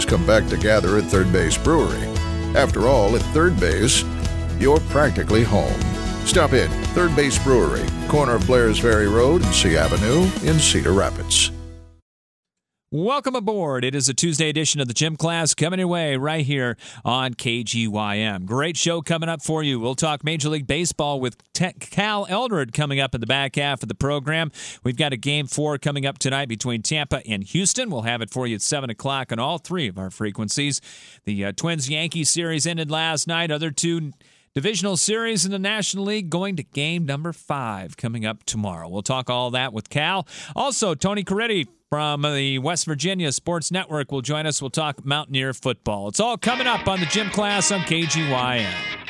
come back to gather at Third Base Brewery. After all, at Third Base, you're practically home. Stop in Third Base Brewery, corner of Blair's Ferry Road and C Avenue in Cedar Rapids. Welcome aboard. It is a Tuesday edition of the Gym Class coming your way right here on KGYM. Great show coming up for you. We'll talk Major League Baseball with Cal Eldred coming up in the back half of the program. We've got a Game 4 coming up tonight between Tampa and Houston. We'll have it for you at 7 o'clock on all three of our frequencies. The Twins-Yankees series ended last night. Other two divisional series in the National League going to game number 5 coming up tomorrow. We'll talk all that with Cal. Also, Tony Carretti from the West Virginia Sports Network will join us. We'll talk Mountaineer football. It's all coming up on the Gym Class on KGYM.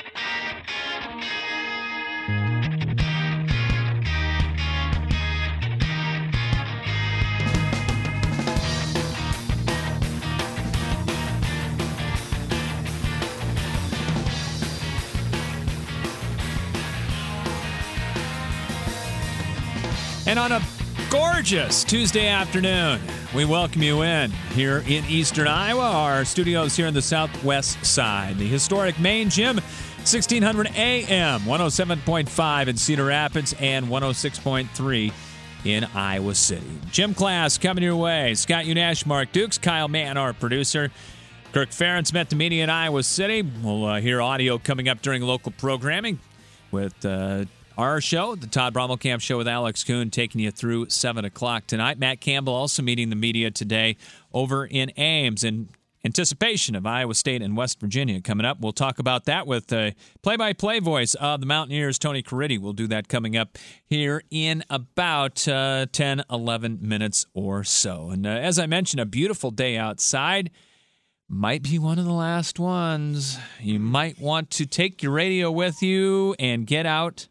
And on a gorgeous Tuesday afternoon, we welcome you in here in Eastern Iowa, our studios here in the southwest side. The historic Main Gym, 1600 AM, 107.5 in Cedar Rapids and 106.3 in Iowa City. Gym Class coming your way. Scott Unash, Mark Dukes, Kyle Mann, our producer. Kirk Ferentz met the media in Iowa City. We'll hear audio coming up during local programming with our show, the Todd Brommelkamp Show with Alex Kuhn, taking you through 7 o'clock tonight. Matt Campbell also meeting the media today over in Ames in anticipation of Iowa State and West Virginia coming up. We'll talk about that with play-by-play voice of the Mountaineers, Tony Carretti. We'll do that coming up here in about 10, 11 minutes or so. And as I mentioned, a beautiful day outside. Might be one of the last ones. You might want to take your radio with you and get out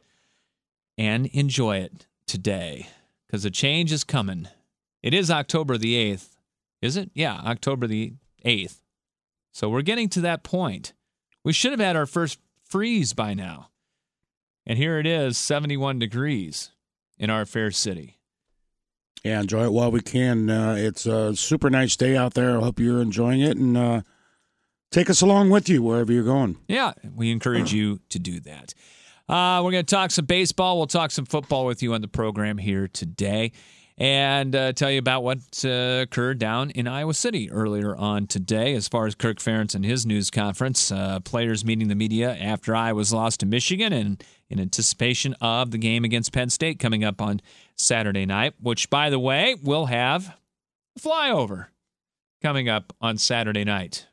and enjoy it today, because a change is coming. It is October the 8th. Is it? Yeah, October the 8th. So we're getting to that point. We should have had our first freeze by now. And here it is, 71 degrees in our fair city. Yeah, enjoy it while we can. It's a super nice day out there. I hope you're enjoying it, and take us along with you wherever you're going. Yeah, we encourage you to do that. We're going to talk some baseball. We'll talk some football with you on the program here today and tell you about what occurred down in Iowa City earlier on today as far as Kirk Ferentz and his news conference. Players meeting the media after Iowa's loss to Michigan and in anticipation of the game against Penn State coming up on Saturday night, which, by the way, we'll have a flyover coming up on Saturday night.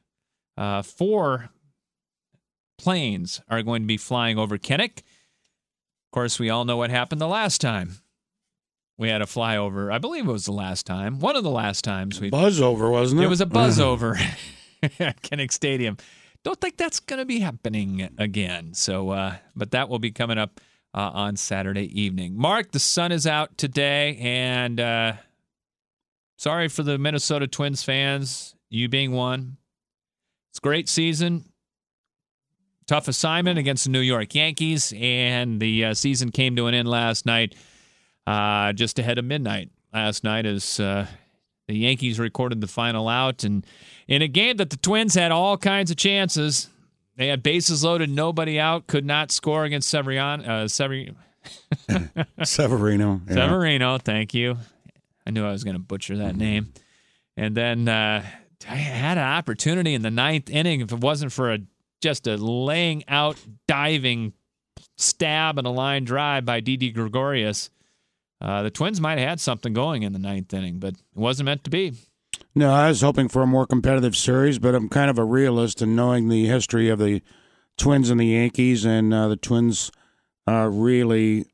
4 planes are going to be flying over Kinnick. Of course, we all know what happened the last time we had a flyover. I believe it was the last time. One of the last times. Buzz over, wasn't it? It was a buzz over at Kinnick Stadium. Don't think that's going to be happening again. So, but that will be coming up on Saturday evening. Mark, the sun is out today, and sorry for the Minnesota Twins fans, you being one. It's a great season. Tough assignment against the New York Yankees, and the season came to an end last night, just ahead of midnight last night as the Yankees recorded the final out. And in a game that the Twins had all kinds of chances, they had bases loaded, nobody out, could not score against Severino. Severino. Yeah. Severino, thank you. I knew I was going to butcher that name. And then I had an opportunity in the 9th inning if it wasn't for just a laying out, diving stab and a line drive by Didi Gregorius. The Twins might have had something going in the 9th inning, but it wasn't meant to be. No, I was hoping for a more competitive series, but I'm kind of a realist in knowing the history of the Twins and the Yankees, and the Twins really,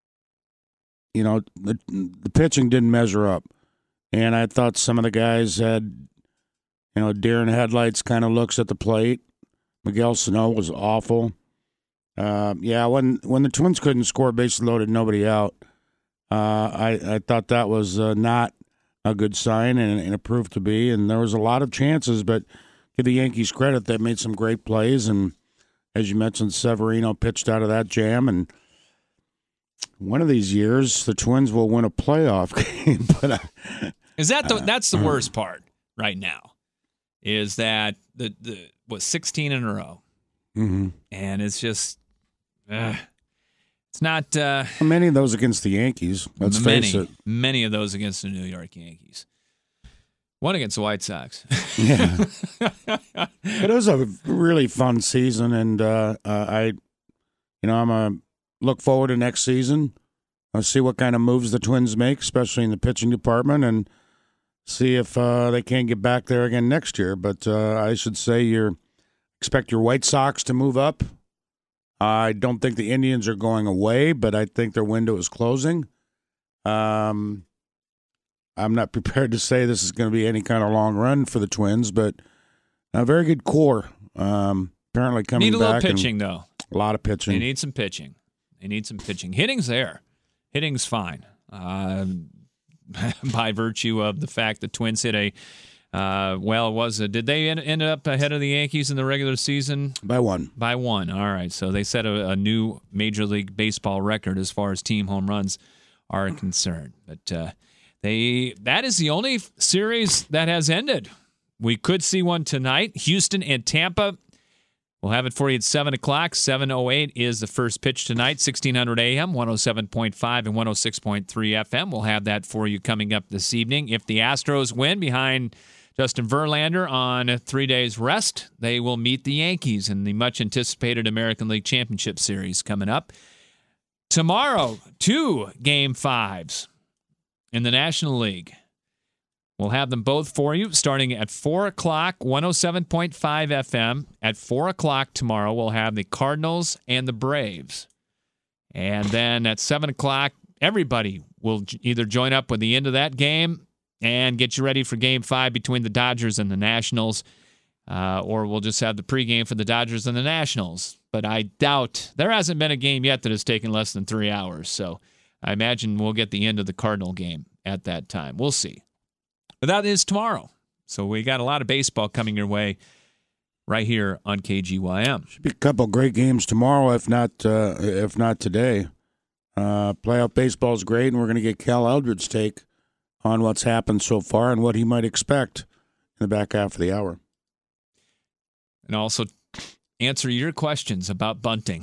the pitching didn't measure up. And I thought some of the guys had, deer in headlights kind of looks at the plate. Miguel Sano was awful. When the Twins couldn't score, bases loaded, nobody out, I thought that was not a good sign, and it proved to be. And there was a lot of chances, but give the Yankees credit, they made some great plays. And as you mentioned, Severino pitched out of that jam. And one of these years, the Twins will win a playoff game. But that's the worst part right now? is that the 16 in a row. Mm-hmm. And it's just, it's not. Many of those against the Yankees, let's face it. Many of those against the New York Yankees. One against the White Sox. Yeah. It was a really fun season, and I'm a look forward to next season. I'll see what kind of moves the Twins make, especially in the pitching department, and see if they can't get back there again next year. But I should say expect your White Sox to move up. I don't think the Indians are going away, but I think their window is closing. I'm not prepared to say this is going to be any kind of long run for the Twins, but a very good core. Apparently coming back. Need a little pitching, though. A lot of pitching. They need some pitching. Hitting's there. Hitting's fine. By virtue of the fact the Twins hit did they end up ahead of the Yankees in the regular season? By one. By one. All right. So they set a new Major League Baseball record as far as team home runs are concerned. But that is the only series that has ended. We could see one tonight. Houston and Tampa. We'll have it for you at 7 o'clock. 7:08 is the first pitch tonight, 1600 AM, 107.5 and 106.3 FM. We'll have that for you coming up this evening. If the Astros win behind Justin Verlander on 3 days rest, they will meet the Yankees in the much-anticipated American League Championship Series coming up. Tomorrow, 2 Game 5s in the National League. We'll have them both for you starting at 4 o'clock, 107.5 FM. At 4 o'clock tomorrow, we'll have the Cardinals and the Braves. And then at 7 o'clock, everybody will either join up with the end of that game and get you ready for Game 5 between the Dodgers and the Nationals, or we'll just have the pregame for the Dodgers and the Nationals. But I doubt there hasn't been a game yet that has taken less than 3 hours, so I imagine we'll get the end of the Cardinal game at that time. We'll see. But that is tomorrow. So we got a lot of baseball coming your way right here on KGYM. Should be a couple of great games tomorrow, if not today. Playoff baseball is great, and we're going to get Cal Eldred's take on what's happened so far and what he might expect in the back half of the hour. And also answer your questions about bunting.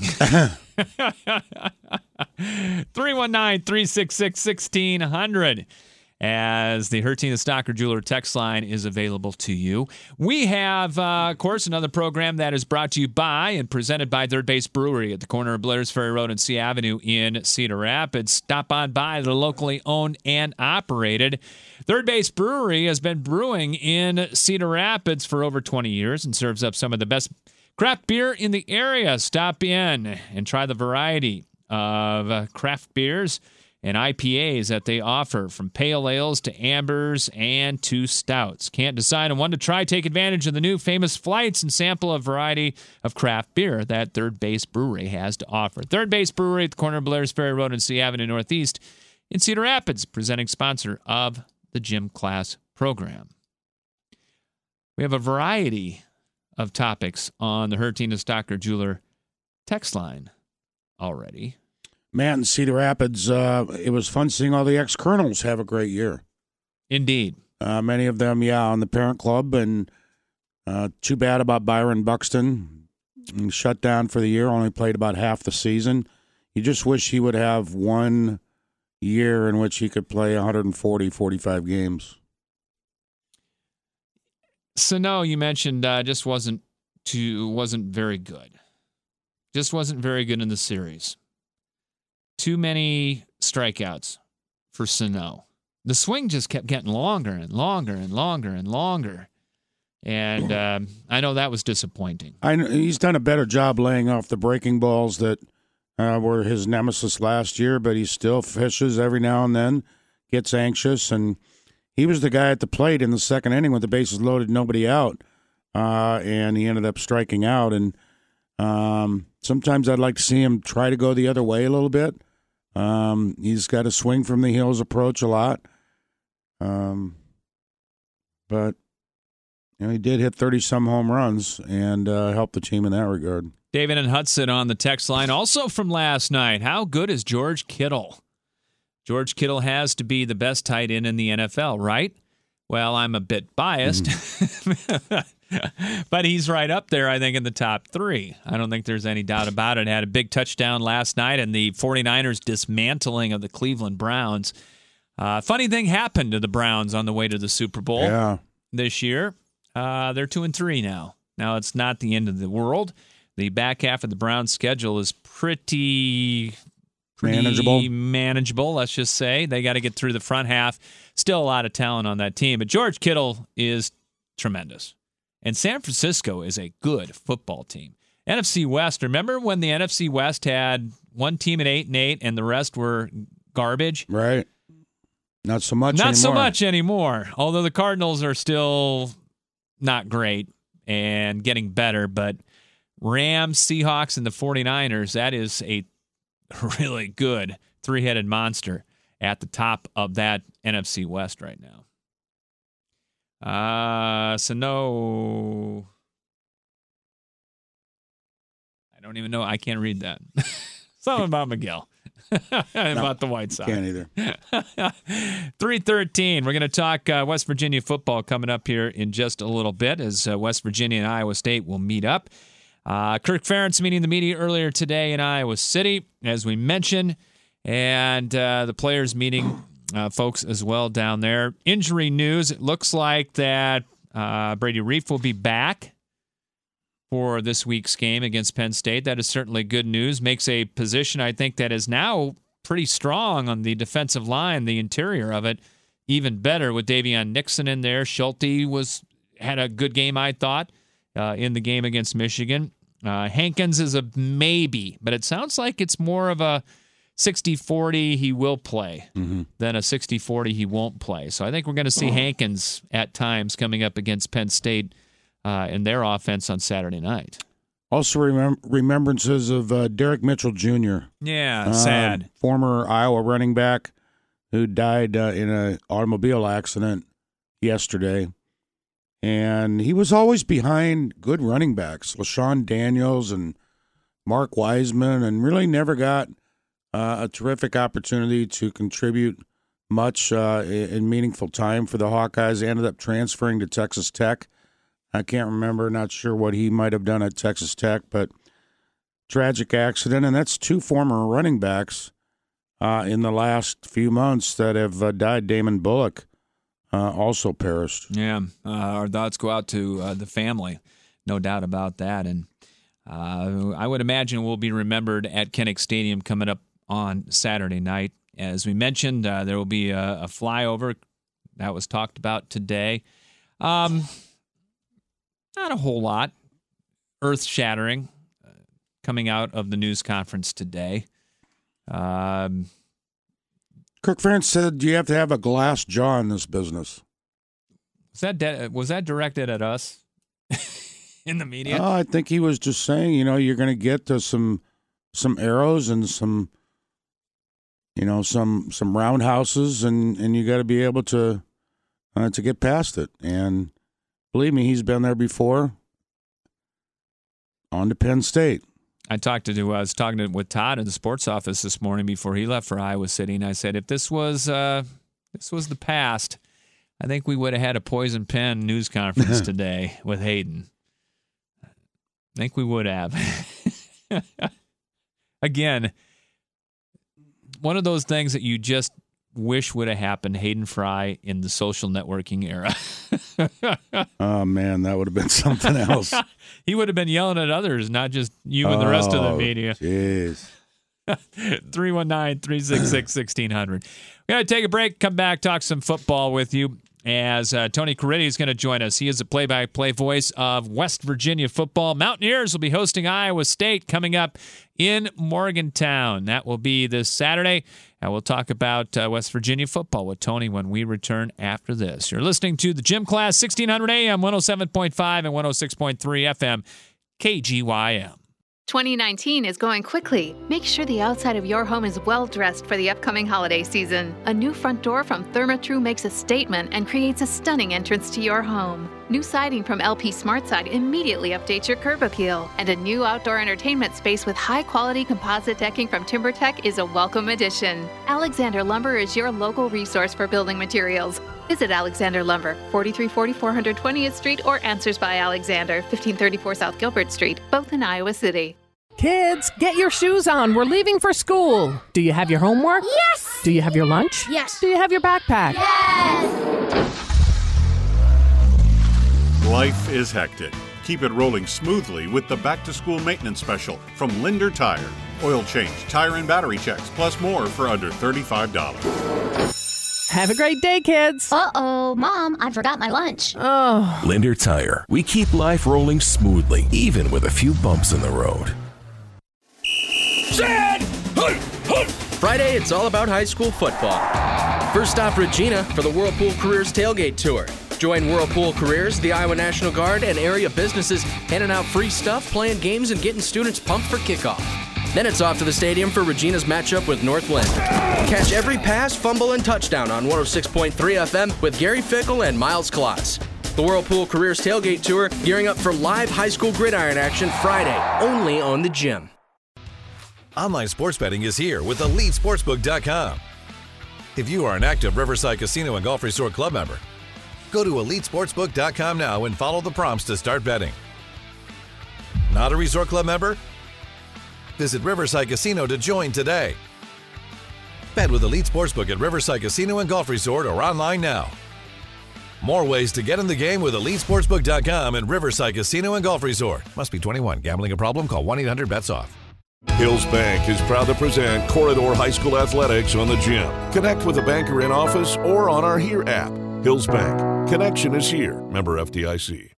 319-366-1600. As the Hertina Stocker Jeweler text line is available to you. We have, of course, another program that is brought to you by and presented by Third Base Brewery at the corner of Blair's Ferry Road and C Avenue in Cedar Rapids. Stop on by. They're locally owned and operated. Third Base Brewery has been brewing in Cedar Rapids for over 20 years and serves up some of the best craft beer in the area. Stop in and try the variety of craft beers and IPAs that they offer, from pale ales to ambers and to stouts. Can't decide on one to try? Take advantage of the new famous flights and sample a variety of craft beer that Third Base Brewery has to offer. Third Base Brewery at the corner of Blair's Ferry Road and C Avenue Northeast in Cedar Rapids, presenting sponsor of the Gym Class program. We have a variety of topics on the Hertina Stocker Jeweler text line already. Man, in Cedar Rapids, it was fun seeing all the ex-colonels have a great year. Indeed. Many of them, on the parent club, and too bad about Byron Buxton. Shut down for the year, only played about half the season. You just wish he would have 1 year in which he could play 140, 45 games. Sano, you mentioned, just wasn't very good. Just wasn't very good in the series. Too many strikeouts for Sano. The swing just kept getting longer and longer and longer and longer. And I know that was disappointing. He's done a better job laying off the breaking balls that were his nemesis last year, but he still fishes every now and then, gets anxious. And he was the guy at the plate in the second inning with the bases loaded, nobody out. And he ended up striking out. And sometimes I'd like to see him try to go the other way a little bit. He's got a swing from the heels approach a lot. But he did hit 30-some home runs and helped the team in that regard. David and Hudson on the text line, also from last night. How good is George Kittle? George Kittle has to be the best tight end in the NFL, right? Well, I'm a bit biased, but he's right up there, I think, in the top 3. I don't think there's any doubt about it. Had a big touchdown last night in the 49ers dismantling of the Cleveland Browns. Funny thing happened to the Browns on the way to the Super Bowl this year. They're 2-3 now. Now, it's not the end of the world. The back half of the Browns' schedule is pretty manageable, let's just say. They got to get through the front half. Still a lot of talent on that team. But George Kittle is tremendous. And San Francisco is a good football team. NFC West, remember when the NFC West had one team at 8-8 and the rest were garbage? Right. Not so much anymore. Not so much anymore. Although the Cardinals are still not great and getting better. But Rams, Seahawks, and the 49ers, that is a really good three-headed monster at the top of that NFC West right now. So no, I don't even know. I can't read that. Something about Miguel. About the White Sox. Can't either. 3:13. We're going to talk West Virginia football coming up here in just a little bit as West Virginia and Iowa State will meet up. Kirk Ferentz meeting the media earlier today in Iowa City, as we mentioned, and the players meeting folks as well down there. Injury news, it looks like that Brady Reiff will be back for this week's game against Penn State. That is certainly good news. Makes a position, I think, that is now pretty strong on the defensive line, the interior of it, even better with Davion Nixon in there. Schulte had a good game, I thought, in the game against Michigan. Hankins is a maybe, but it sounds like it's more of a 60-40 he will play than a 60-40 he won't play. So I think we're going to see Hankins at times coming up against Penn State in their offense on Saturday night. Also remembrances of Derek Mitchell Jr. Yeah, sad. Former Iowa running back who died in an automobile accident yesterday. And he was always behind good running backs, LaShawn Daniels and Mark Wiseman, and really never got a terrific opportunity to contribute much in meaningful time for the Hawkeyes. He ended up transferring to Texas Tech. I can't remember, not sure what he might have done at Texas Tech, but tragic accident. And that's 2 former running backs in the last few months that have died. Damon Bullock also perished. Yeah, our thoughts go out to the family, no doubt about that. And I would imagine we'll be remembered at Kinnick Stadium coming up on Saturday night. As we mentioned, there will be a flyover that was talked about today. Not a whole lot earth-shattering coming out of the news conference today. Kirk Ferentz said you have to have a glass jaw in this business. Was that directed at us in the media? I think he was just saying, you're going to get to some arrows and some roundhouses, and you got to be able to get past it. And believe me, he's been there before. On to Penn State. I was talking with Todd in the sports office this morning before he left for Iowa City, and I said, if this was the past, I think we would have had a Poison Pen news conference today with Hayden. I think we would have. Again, one of those things that you just wish would have happened, Hayden Fry in the social networking era. Oh, man, that would have been something else. He would have been yelling at others, not just you and the rest of the media. Jeez. 319-366-1600. We're going to take a break, come back, talk some football with you as Tony Caridi is going to join us. He is the play-by-play voice of West Virginia football. Mountaineers will be hosting Iowa State coming up in Morgantown. That will be this Saturday. And we'll talk about West Virginia football with Tony when we return after this. You're listening to the Gym Class, 1600 AM, 107.5 and 106.3 FM, KGYM. 2019 is going quickly. Make sure the outside of your home is well dressed for the upcoming holiday season. A new front door from Therma-Tru makes a statement and creates a stunning entrance to your home. New siding from LP SmartSide immediately updates your curb appeal. And a new outdoor entertainment space with high-quality composite decking from TimberTech is a welcome addition. Alexander Lumber is your local resource for building materials. Visit Alexander Lumber, 4340 420th Street, or Answers by Alexander, 1534 South Gilbert Street, both in Iowa City. Kids, get your shoes on. We're leaving for school. Do you have your homework? Yes! Do you have your lunch? Yes! Do you have your backpack? Yes! Life is hectic. Keep it rolling smoothly with the back-to-school maintenance special from Linder Tire. Oil change, tire and battery checks, plus more for under $35. Have a great day, kids. Uh-oh, Mom, I forgot my lunch. Oh. Linder Tire. We keep life rolling smoothly, even with a few bumps in the road. Friday, it's all about high school football. First stop, Regina, for the Whirlpool Careers Tailgate Tour. Join Whirlpool Careers, the Iowa National Guard, and area businesses handing out free stuff, playing games, and getting students pumped for kickoff. Then it's off to the stadium for Regina's matchup with Northland. Catch every pass, fumble, and touchdown on 106.3 FM with Gary Fickle and Miles Klotz. The Whirlpool Careers Tailgate Tour gearing up for live high school gridiron action Friday, only on the Gym. Online sports betting is here with EliteSportsbook.com. If you are an active Riverside Casino and Golf Resort Club member, go to EliteSportsbook.com now and follow the prompts to start betting. Not a Resort Club member? Visit Riverside Casino to join today. Bet with Elite Sportsbook at Riverside Casino and Golf Resort or online now. More ways to get in the game with EliteSportsbook.com and Riverside Casino and Golf Resort. Must be 21. Gambling a problem? Call 1-800-BETS-OFF. Hills Bank is proud to present Corridor High School Athletics on the Gym. Connect with a banker in office or on our Here app. Hills Bank. Connection is here. Member FDIC.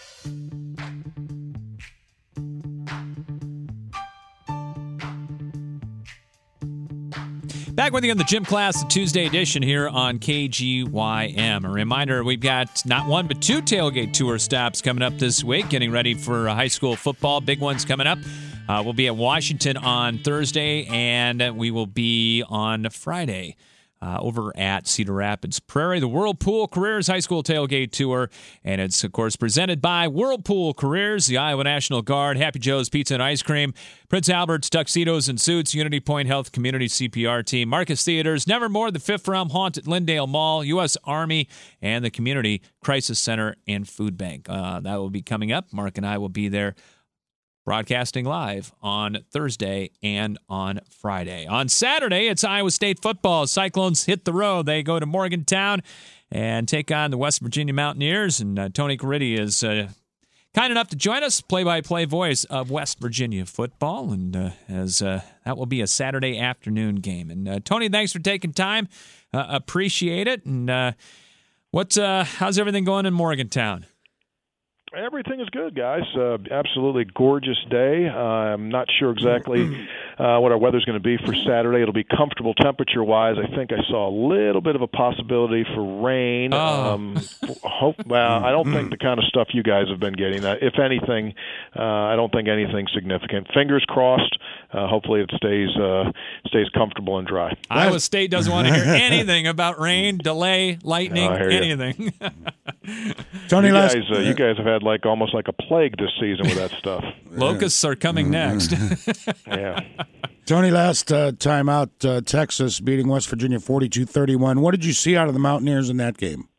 Back with you on the Gym Class, the Tuesday edition here on KGYM. A reminder, we've got not one but two tailgate tour stops coming up this week, getting ready for high school football. Big ones coming up. We'll be at Washington on Thursday, and we will be on Friday over at Cedar Rapids Prairie, the Whirlpool Careers High School Tailgate Tour. And it's, of course, presented by Whirlpool Careers, the Iowa National Guard, Happy Joe's Pizza and Ice Cream, Prince Albert's Tuxedos and Suits, Unity Point Health Community CPR Team, Marcus Theaters, Nevermore, the Fifth Realm Haunt at Lindale Mall, U.S. Army, and the Community Crisis Center and Food Bank. That will be coming up. Mark and I will be there broadcasting live on Thursday and on Friday. On Saturday, it's Iowa State football. Cyclones hit the road. They go to Morgantown and take on the West Virginia Mountaineers. And Tony Caridi is kind enough to join us, play-by-play voice of West Virginia football. And as that will be a Saturday afternoon game. And Tony, thanks for taking time. Appreciate it. And how's everything going in Morgantown? Everything is good, guys. Absolutely gorgeous day. I'm not sure exactly what our weather's going to be for Saturday. It'll be comfortable temperature-wise. I think I saw a little bit of a possibility for rain. I don't think the kind of stuff you guys have been getting. If anything, I don't think anything significant. Fingers crossed. Hopefully it stays comfortable and dry. Iowa State doesn't want to hear anything about rain, delay, lightning, anything. Tony, you guys have had almost like a plague this season with that stuff. Locusts are coming next. Yeah. Tony, last time out, Texas beating West Virginia 42-31. What did you see out of the Mountaineers in that game?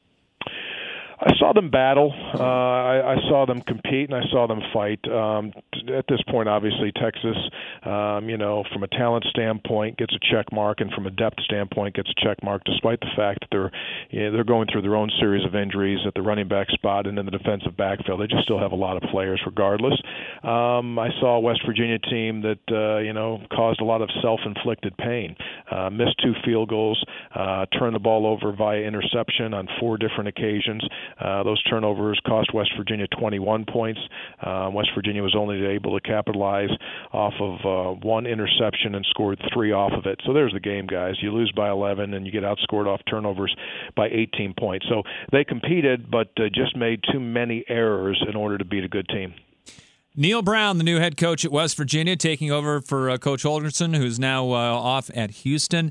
I saw them battle. I saw them compete, and I saw them fight. At this point, obviously, Texas, from a talent standpoint, gets a check mark, and from a depth standpoint, gets a check mark, despite the fact that they're going through their own series of injuries at the running back spot and in the defensive backfield. They just still have a lot of players, regardless. I saw a West Virginia team that caused a lot of self-inflicted pain. Missed 2 field goals, turned the ball over via interception on 4 different occasions. Those turnovers cost West Virginia 21 points. West Virginia was only able to capitalize off of 1 interception and scored 3 off of it. So there's the game, guys. You lose by 11 and you get outscored off turnovers by 18 points. So they competed, but just made too many errors in order to beat a good team. Neil Brown, the new head coach at West Virginia, taking over for Coach Holgorsen, who's now off at Houston.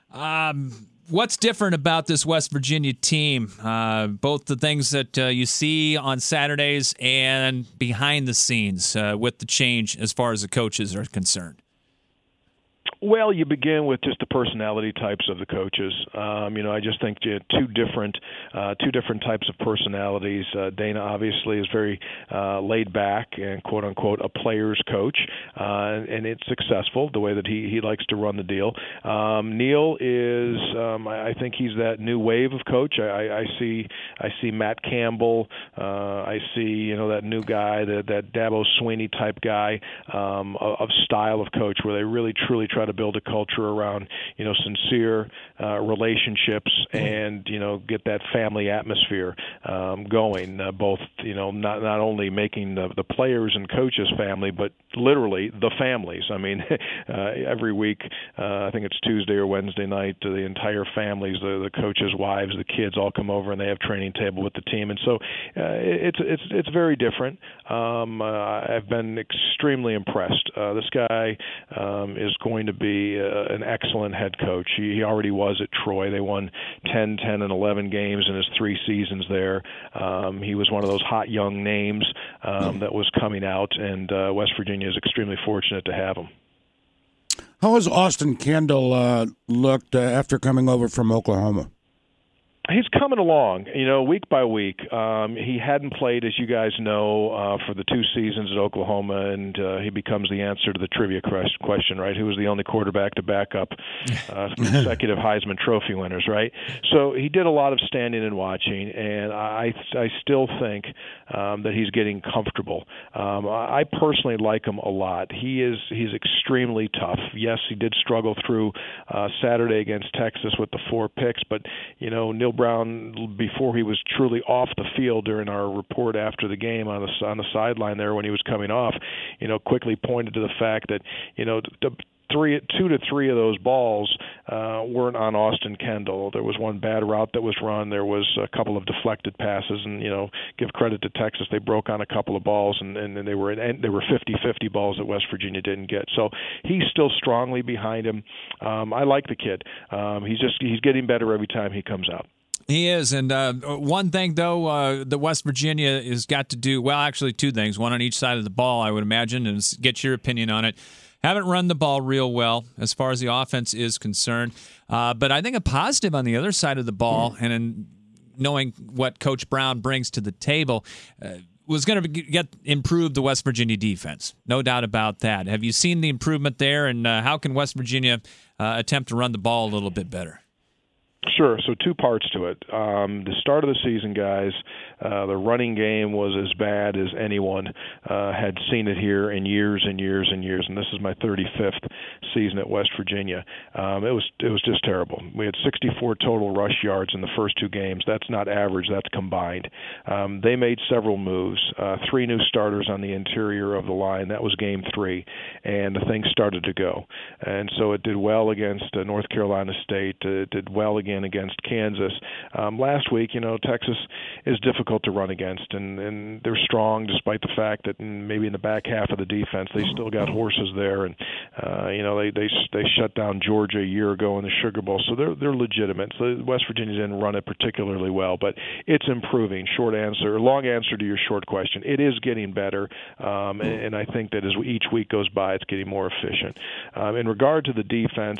What's different about this West Virginia team? Both the things that you see on Saturdays and behind the scenes with the change as far as the coaches are concerned. Well, you begin with just the personality types of the coaches. I just think two different types of personalities. Dana obviously is very laid back and quote unquote a player's coach, and it's successful the way that he likes to run the deal. Neil is, I think he's that new wave of coach. I see Matt Campbell. I see that new guy, that Dabo Swinney type guy of style of coach, where they really truly try to build a culture around sincere relationships and get that family atmosphere going. Both not only making the players and coaches family, but literally the families. I mean, every week, I think it's Tuesday or Wednesday night, the entire families, the coaches' wives, the kids all come over and they have training table with the team, and so it's very different. I've been extremely impressed. This guy is going to be an excellent head coach. He already was at Troy. They won 10, and 11 games in his 3 seasons there. He was one of those hot young names that was coming out, and West Virginia is extremely fortunate to have him. How has Austin Kendall looked after coming over from Oklahoma? He's coming along, week by week. He hadn't played, as you guys know, for the 2 seasons at Oklahoma, and he becomes the answer to the trivia question, right? Who was the only quarterback to back up consecutive Heisman Trophy winners, right? So he did a lot of standing and watching, and I still think that he's getting comfortable. I personally like him a lot. He's extremely tough. Yes, he did struggle through Saturday against Texas with the 4 picks, but Neil Brown, before he was truly off the field during our report after the game on the sideline there when he was coming off, quickly pointed to the fact that 2 to 3 of those balls weren't on Austin Kendall. There was one bad route that was run. There was a couple of deflected passes, and give credit to Texas, they broke on a couple of balls, and they were 50-50 balls that West Virginia didn't get. So he's still strongly behind him. I like the kid. He's getting better every time he comes out. He is, and one thing, though, that West Virginia has got to do, well, actually 2 things, one on each side of the ball, I would imagine, and get your opinion on it. Haven't run the ball real well as far as the offense is concerned, but I think a positive on the other side of the ball, and in knowing what Coach Brown brings to the table, was going to improve the West Virginia defense. No doubt about that. Have you seen the improvement there, and how can West Virginia attempt to run the ball a little bit better? Sure. So 2 parts to it. The start of the season, guys, the running game was as bad as anyone had seen it here in years and years and years. And this is my 35th season at West Virginia. It was just terrible. We had 64 total rush yards in the first 2 games. That's not average. That's combined. They made several moves. 3 new starters on the interior of the line. That was game 3, and the thing started to go. And so it did well against North Carolina State. It did well against Kansas. Last week, Texas is difficult to run against, and they're strong despite the fact that maybe in the back half of the defense they still got horses there, and they shut down Georgia a year ago in the Sugar Bowl, so they're legitimate. So West Virginia didn't run it particularly well, but it's improving. Long answer to your short question. It is getting better, and I think that as each week goes by, it's getting more efficient. In regard to the defense,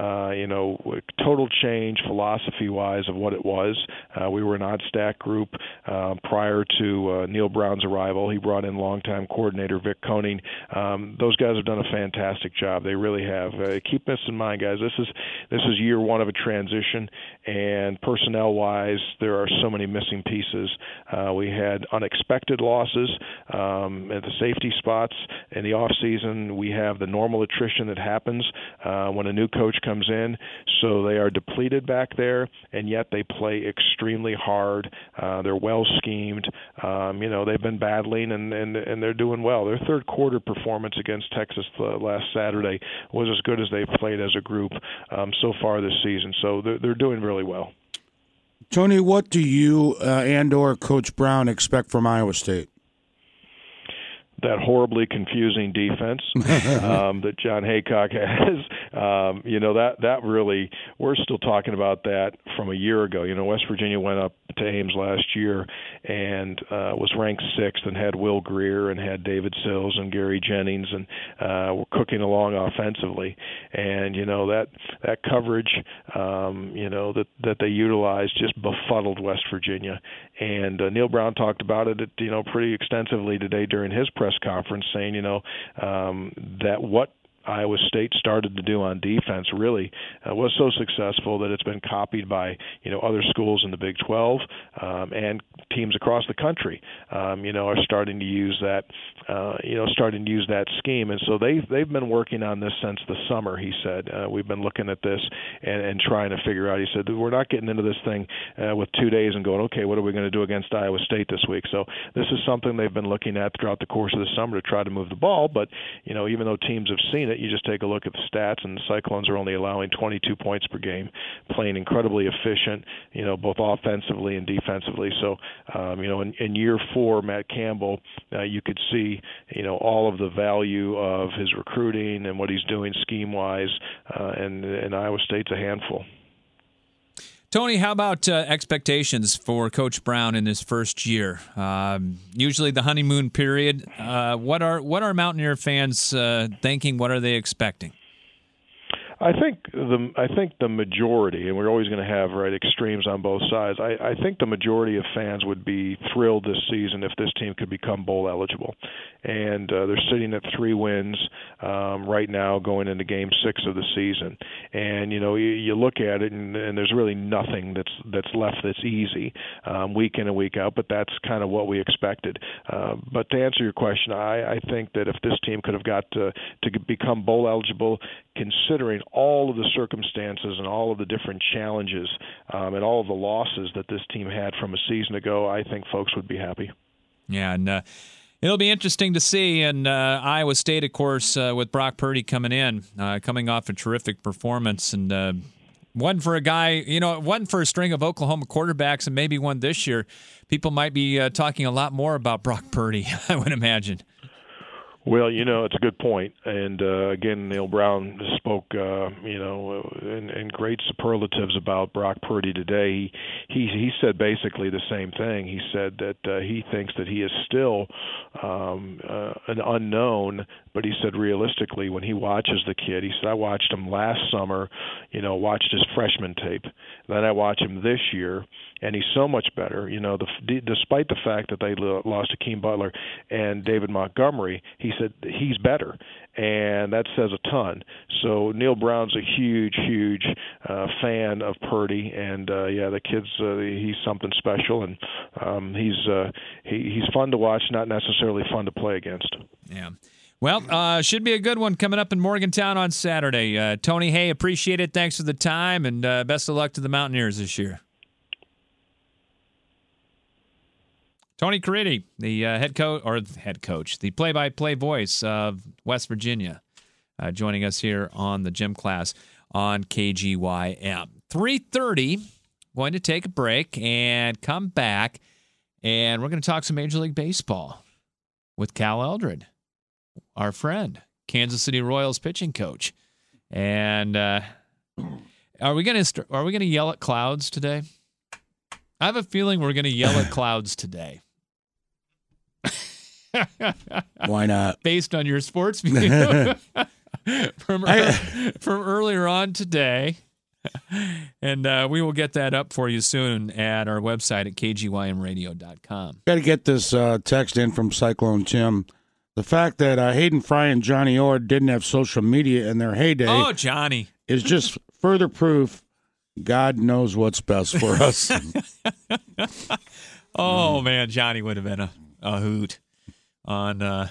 total change philosophy-wise of what it was. We were an odd stack group prior to Neil Brown's arrival. He brought in longtime coordinator Vic Koenig. Those guys have done a fantastic job. They really have. Keep this in mind, guys. This is year 1 of a transition, and personnel-wise, there are so many missing pieces. We had unexpected losses at the safety spots in the off-season. We have the normal attrition that happens when a new coach comes in, so they are depleted back there, and yet they play extremely hard. They're well schemed. They've been battling, and they're doing well. Their third quarter performance against Texas last Saturday was as good as they've played as a group so far this season. So they're doing really well. Tony, what do you and/or Coach Brown expect from Iowa State? That horribly confusing defense that John Haycock has. that really, we're still talking about that from a year ago. West Virginia went up to Ames last year and was ranked 6th and had Will Greer and had David Sills and Gary Jennings and were cooking along offensively. And, that coverage, that they utilized just befuddled West Virginia. And Neil Brown talked about it, pretty extensively today during his press conference, saying, that what Iowa State started to do on defense really was so successful that it's been copied by other schools in the Big 12 and teams across the country. Are starting to use that scheme, and so they've been working on this since the summer. He said we've been looking at this and trying to figure out. He said we're not getting into this thing with 2 days and going, okay, what are we going to do against Iowa State this week? So this is something they've been looking at throughout the course of the summer to try to move the ball. But even though teams have seen it, you just take a look at the stats, and the Cyclones are only allowing 22 points per game, playing incredibly efficient, both offensively and defensively. So, in year 4, Matt Campbell, you could see, all of the value of his recruiting and what he's doing scheme-wise, and Iowa State's a handful. Tony, how about expectations for Coach Brown in his first year? Usually the honeymoon period. What are Mountaineer fans thinking? What are they expecting? I think the majority, and we're always going to have extremes on both sides. I think the majority of fans would be thrilled this season if this team could become bowl eligible, and they're sitting at 3 wins right now, going into Game 6 of the season. And you look at it, and there's really nothing that's left that's easy week in and week out. But that's kind of what we expected. But to answer your question, I think that if this team could have got to become bowl eligible, considering all of the circumstances and all of the different challenges and all of the losses that this team had from a season ago, I think folks would be happy. Yeah, and it'll be interesting to see. And Iowa State, of course, with Brock Purdy coming off a terrific performance, and one for a guy, one for a string of Oklahoma quarterbacks, and maybe one this year. People might be talking a lot more about Brock Purdy, I would imagine. Well, it's a good point. And again, Neil Brown spoke, in great superlatives about Brock Purdy today. He said basically the same thing. He said that he thinks that he is still an unknown, but he said realistically, when he watches the kid, he said, I watched him last summer, watched his freshman tape. Then I watch him this year, and he's so much better. Despite the fact that they lost Akeem Butler and David Montgomery, he said he's better, and that says a ton. So Neil Brown's a huge fan of Purdy, and the kid's he's something special, and he's fun to watch, not necessarily fun to play against. Yeah. Well, should be a good one coming up in Morgantown on Saturday. Tony, hey, appreciate it. Thanks for the time, and best of luck to the Mountaineers this year. Tony Caridi, the head coach, the play-by-play voice of West Virginia, joining us here on the Gym Class on KGYM. 3:30, going to take a break and come back, and we're going to talk some Major League Baseball with Cal Eldred, our friend, Kansas City Royals pitching coach. And are we going to yell at clouds today? I have a feeling we're going to yell at clouds today. Why not? Based on your sports view from earlier on today. And we will get that up for you soon at our website at kgymradio.com. Got to get this text in from Cyclone Tim. The fact that Hayden Fry and Johnny Orr didn't have social media in their heyday Johnny, is just further proof God knows what's best for us. Oh, man, Johnny would have been a hoot. Of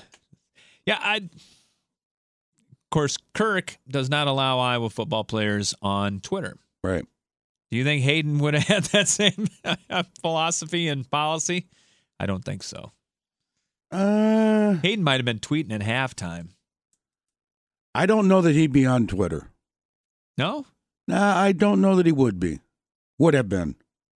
course, Kirk does not allow Iowa football players on Twitter. Right. Do you think Hayden would have had that same philosophy and policy? I don't think so. Hayden might have been tweeting at halftime. I don't know that he'd be on Twitter. No? Nah, I don't know that he would be. Would have been.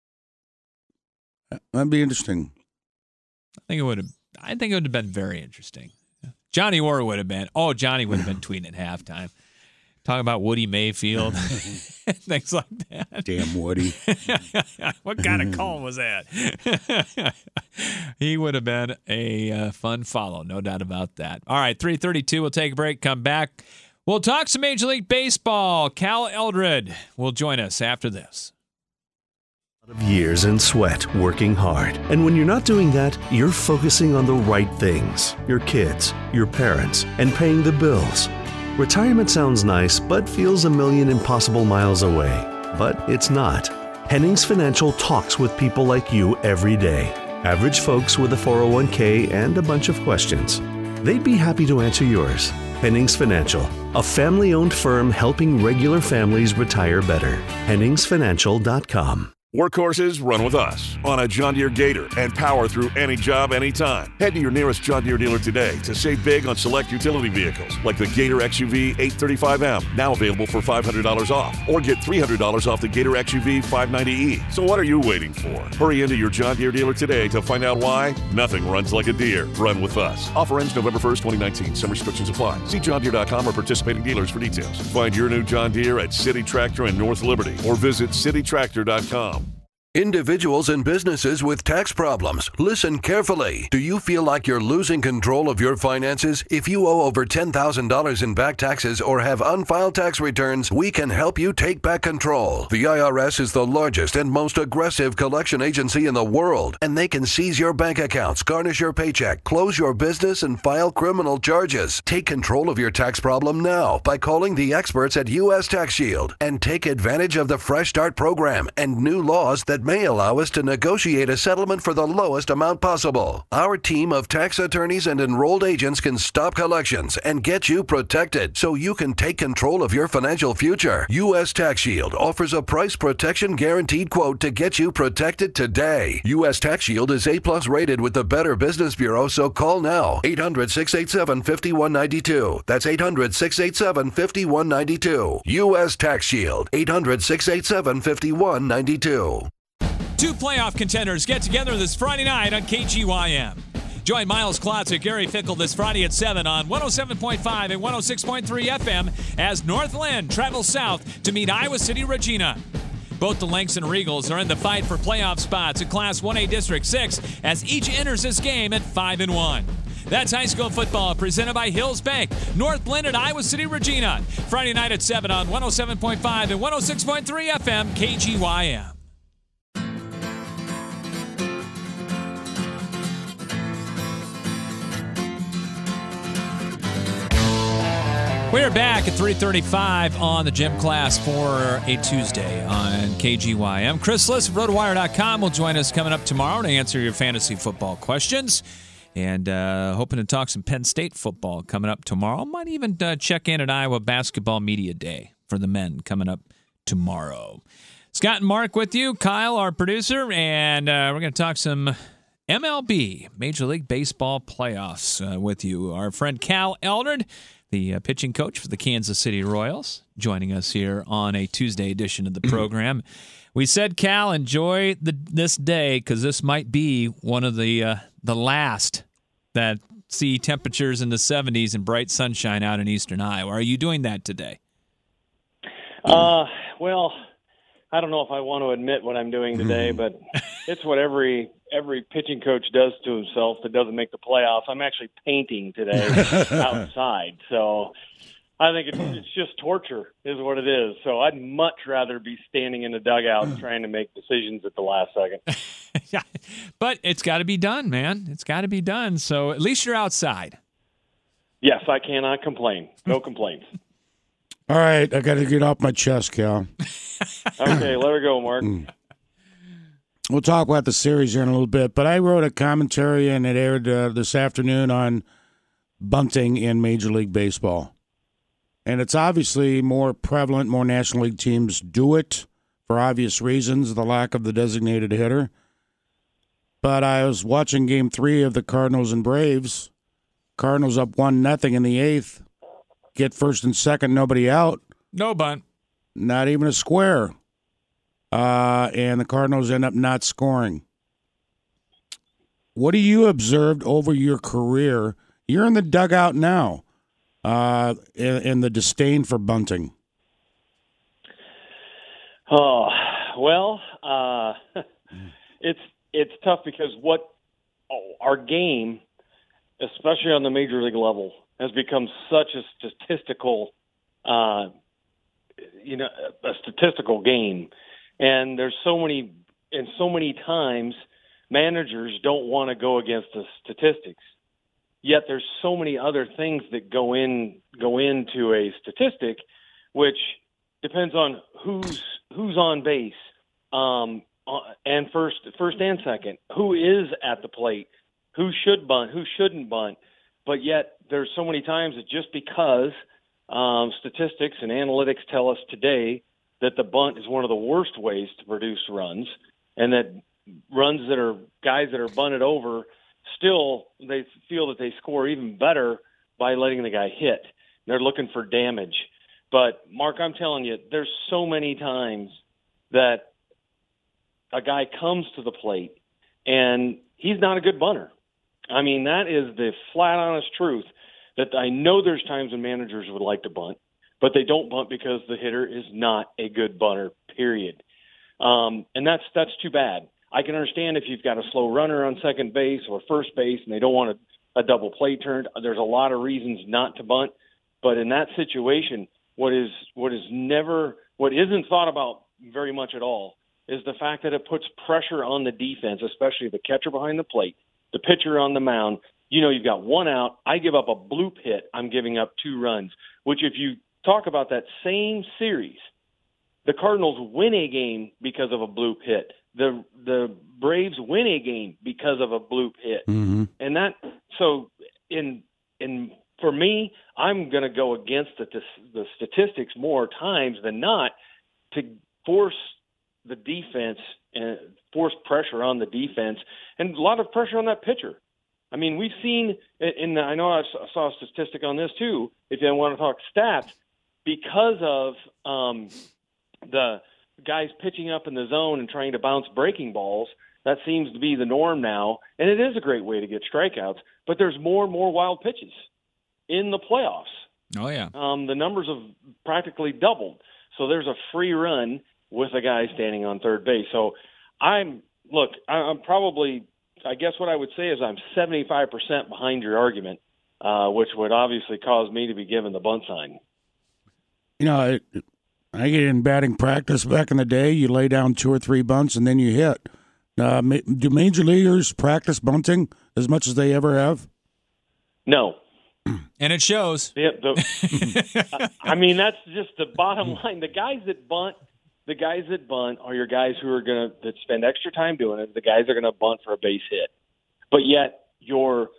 That'd be interesting. I think it would have been very interesting. Johnny Orr would have been. Oh, Johnny would have been tweeting at halftime. Talking about Woody Mayfield, things like that. Damn Woody. What kind of call was that? He would have been a fun follow, no doubt about that. All right, 3:32, we'll take a break, come back. We'll talk some Major League Baseball. Cal Eldred will join us after this. Of years and sweat working hard. And when you're not doing that, you're focusing on the right things. Your kids, your parents, and paying the bills. Retirement sounds nice, but feels a million impossible miles away. But it's not. Hennings Financial talks with people like you every day. Average folks with a 401k and a bunch of questions. They'd be happy to answer yours. Hennings Financial, a family-owned firm helping regular families retire better. HenningsFinancial.com. Workhorses run with us on a John Deere Gator and power through any job, anytime. Head to your nearest John Deere dealer today to save big on select utility vehicles like the Gator XUV 835M, now available for $500 off, or get $300 off the Gator XUV 590E. So what are you waiting for? Hurry into your John Deere dealer today to find out why nothing runs like a Deere. Run with us. Offer ends November 1st, 2019. Some restrictions apply. See johndeere.com or participating dealers for details. Find your new John Deere at City Tractor in North Liberty or visit citytractor.com. Individuals and businesses with tax problems, listen carefully. Do you feel like you're losing control of your finances? If you owe over $10,000 in back taxes or have unfiled tax returns, we can help you take back control. The IRS is the largest and most aggressive collection agency in the world, and they can seize your bank accounts, garnish your paycheck, close your business, and file criminal charges. Take control of your tax problem now by calling the experts at U.S. Tax Shield and take advantage of the Fresh Start program and new laws that may allow us to negotiate a settlement for the lowest amount possible. Our team of tax attorneys and enrolled agents can stop collections and get you protected so you can take control of your financial future. U.S. Tax Shield offers a price protection guaranteed quote to get you protected today. U.S. Tax Shield is A+ rated with the Better Business Bureau, so call now. 800-687-5192. That's 800-687-5192. U.S. Tax Shield. 800-687-5192. Two playoff contenders get together this Friday night on KGYM. Join Miles Klotz, Gary Fickle this Friday at 7 on 107.5 and 106.3 FM as Northland travels south to meet Iowa City Regina. Both the Lynx and Regals are in the fight for playoff spots in Class 1A District 6 as each enters this game at 5-1. That's high school football presented by Hills Bank, Northland and Iowa City Regina. Friday night at 7 on 107.5 and 106.3 FM KGYM. We're back at 3:35 on the gym class for a Tuesday on KGYM. Chris Liss of RotoWire.com will join us coming up tomorrow to answer your fantasy football questions. And hoping to talk some Penn State football coming up tomorrow. Might even check in at Iowa Basketball Media Day for the men coming up tomorrow. Scott and Mark with you. Kyle, our producer. And we're going to talk some MLB, Major League Baseball playoffs with you. Our friend Cal Eldred, the pitching coach for the Kansas City Royals, joining us here on a Tuesday edition of the program. We said, Cal, enjoy this day because this might be one of the last that see temperatures in the 70s and bright sunshine out in eastern Iowa. Are you doing that today? Well, I don't know if I want to admit what I'm doing today, but it's what every pitching coach does to himself that doesn't make the playoffs. I'm actually painting today outside, so I think it's just torture is what it is. So I'd much rather be standing in the dugout trying to make decisions at the last second. Yeah, but it's got to be done, man. It's got to be done. So at least you're outside. Yes, I cannot complain. No complaints. All right, I got to get off my chest, Cal. Okay, let her go, Mark. We'll talk about the series here in a little bit, but I wrote a commentary, and it aired this afternoon on bunting in Major League Baseball. And it's obviously more prevalent, more National League teams do it for obvious reasons, the lack of the designated hitter. But I was watching Game 3 of the Cardinals and Braves. Cardinals up 1-0 in the 8th. Get first and second, nobody out. No bunt. Not even a square. And the Cardinals end up not scoring. What do you observed over your career? You're in the dugout now, in the disdain for bunting. Oh, well, it's tough because our game, especially on the major league level, has become such a statistical, a statistical game, and there's so many times managers don't want to go against the statistics. Yet there's so many other things that go into a statistic, which depends on who's on base, and first and second, who is at the plate, who should bunt, who shouldn't bunt. But yet there's so many times that just because statistics and analytics tell us today that the bunt is one of the worst ways to produce runs, and that runs that are guys that are bunted over, still they feel that they score even better by letting the guy hit. They're looking for damage. But, Mark, I'm telling you, there's so many times that a guy comes to the plate and he's not a good bunter. I mean, that is the flat, honest truth, that I know there's times when managers would like to bunt, but they don't bunt because the hitter is not a good bunter, period. And that's too bad. I can understand if you've got a slow runner on second base or first base and they don't want a double play turned. There's a lot of reasons not to bunt. But in that situation, what isn't thought about very much at all is the fact that it puts pressure on the defense, especially the catcher behind the plate, the pitcher on the mound. You know, you've got one out. I give up a bloop hit. I'm giving up 2 runs, which if you talk about that same series, the Cardinals win a game because of a bloop hit. The Braves win a game because of a bloop hit. Mm-hmm. And that, so for me, I'm going to go against the statistics more times than not to force the defense and force pressure on the defense and a lot of pressure on that pitcher. I mean, we've seen, I know I saw a statistic on this too, if you want to talk stats, because of the guys pitching up in the zone and trying to bounce breaking balls. That seems to be the norm now, and it is a great way to get strikeouts, but there's more and more wild pitches in the playoffs. Oh, yeah. The numbers have practically doubled. So there's a free run with a guy standing on third base. So I'm probably, I guess what I would say is I'm 75% behind your argument, which would obviously cause me to be given the bunt sign. You know, I get in batting practice back in the day. You lay down 2 or 3 bunts and then you hit. Do major leaguers practice bunting as much as they ever have? No. And it shows. Yeah, I mean, that's just the bottom line. The guys that bunt are your guys who are that spend extra time doing it. The guys that are going to bunt for a base hit. But yet, your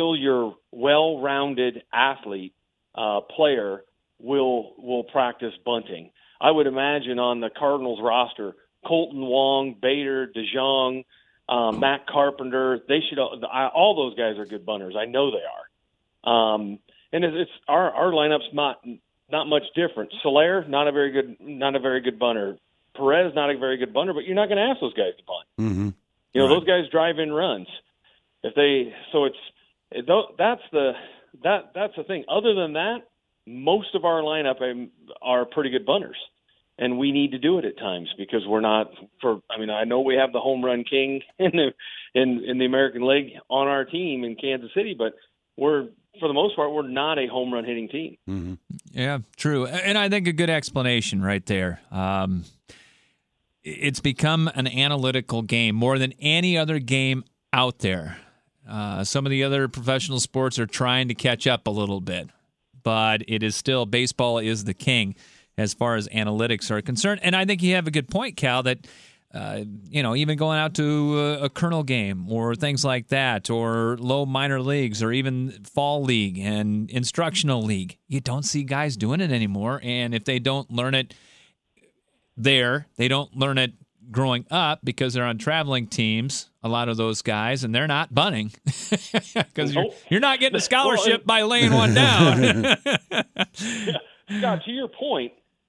well-rounded athlete player will practice bunting. I would imagine on the Cardinals roster, Colton Wong, Bader, DeJong, Matt Carpenter, they should all those guys are good bunters. I know they are. And it's our lineup's not much different. Soler, not a very good bunter. Perez, not a very good bunter, but you're not going to ask those guys to bunt. Mm-hmm. Those guys drive in runs. That's the thing. Other than that, most of our lineup are pretty good bunters, and we need to do it at times because we're not. I know we have the home run king in the American League on our team in Kansas City, but for the most part, we're not a home run hitting team. Mm-hmm. Yeah, true. And I think a good explanation right there. It's become an analytical game more than any other game out there. Some of the other professional sports are trying to catch up a little bit, but it is still, baseball is the king as far as analytics are concerned. And I think you have a good point, Cal, that even going out to a Colonel game or things like that, or low minor leagues, or even fall league and instructional league, you don't see guys doing it anymore. And if they don't learn it there, they don't learn it growing up because they're on traveling teams, a lot of those guys, and they're not bunting because you're not getting a scholarship by laying one down. Scott, to your point,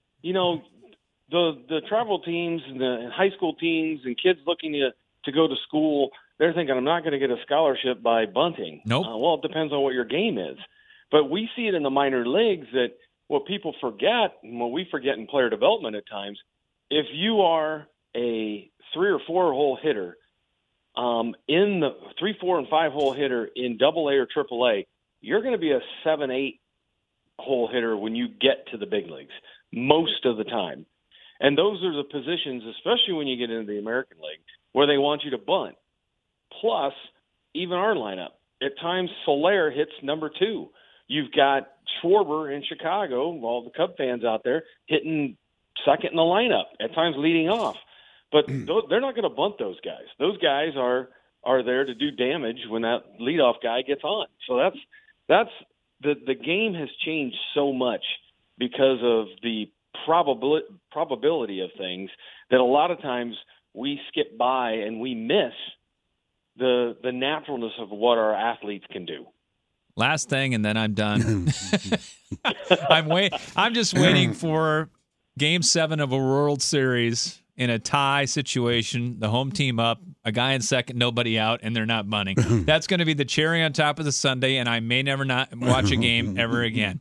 the travel teams and the high school teams and kids looking to go to school, they're thinking, I'm not going to get a scholarship by bunting. Nope. Well, it depends on what your game is. But we see it in the minor leagues that what people forget, and what we forget in player development at times, if you are a 3 or 4 hole hitter, in the 3, 4, and 5 hole hitter in Double A or Triple A, you're going to be a 7, 8 hole hitter when you get to the big leagues most of the time. And those are the positions, especially when you get into the American League, where they want you to bunt. Plus, even our lineup, at times Soler hits number 2. You've got Schwarber in Chicago, all the Cub fans out there, hitting second in the lineup, at times leading off. But they're not going to bunt those guys. Those guys are there to do damage when that leadoff guy gets on. So that's the game has changed so much because of the probability of things that a lot of times we skip by and we miss the naturalness of what our athletes can do. Last thing, and then I'm done. I'm just waiting for Game 7 of a World Series in a tie situation, the home team up, a guy in second, nobody out, and they're not bunting. That's going to be the cherry on top of the sundae, and I may never not watch a game ever again.